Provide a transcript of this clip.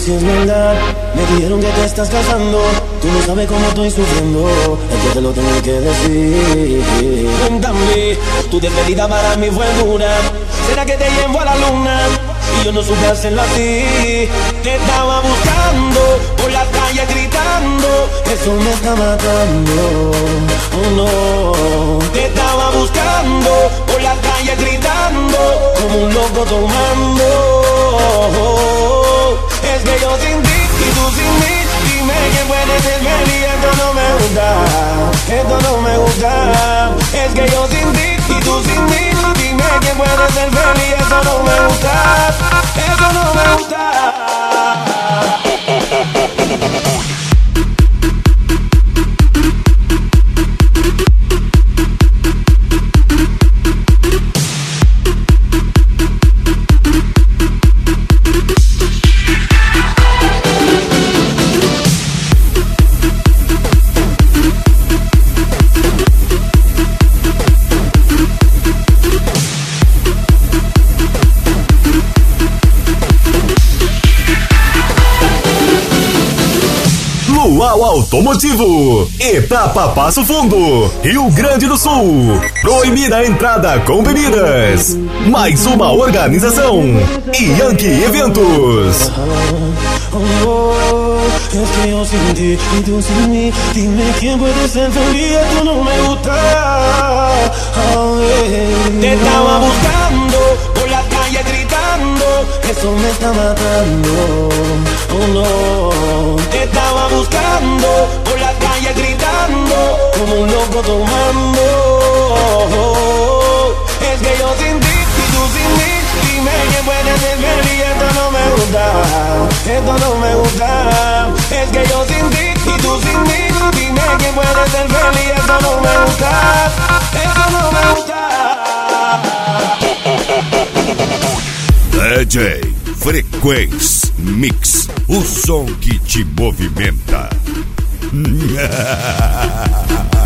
si es verdad. Me dijeron que te estás casando. Tú no sabes cómo estoy sufriendo. Esto te lo tengo que decir. Cuéntame, tu despedida para mí fue dura. ¿Será que te llevo a la luna? Y yo no supe hacerla así. Te estaba buscando por las calles gritando. Eso me está matando. Oh no. Te estaba buscando por las calles gritando como un loco tomando. Es que yo sin ti y tú sin mí. Dime que puedes ser feliz. Esto no me gusta. Esto no me gusta. Es que yo sin ti y tú sin mí. Dime que puedes ser feliz. Esto no me gusta. Esto no me gusta. Luau Automotivo, Etapa Passo Fundo, Rio Grande do Sul. Proibida a entrada com bebidas. Mais uma organização, Yankee Eventos. Es que yo sin ti y tú sin mí. Dime quién puede ser feliz. Esto no me gusta. Te estaba buscando por la calle gritando. Eso me está matando. Oh no. Te estaba buscando por la calle gritando como un loco tomando. Es que yo sin ti y tú sin mí. Dime que puede ser feliz. Esto no me gusta. Esto no me gusta. Es que yo sin ti y tú sin mí. Dime que puede ser feliz. Esto no me gusta. Esto no me gusta. DJ Frequência Mix, o som que te movimenta.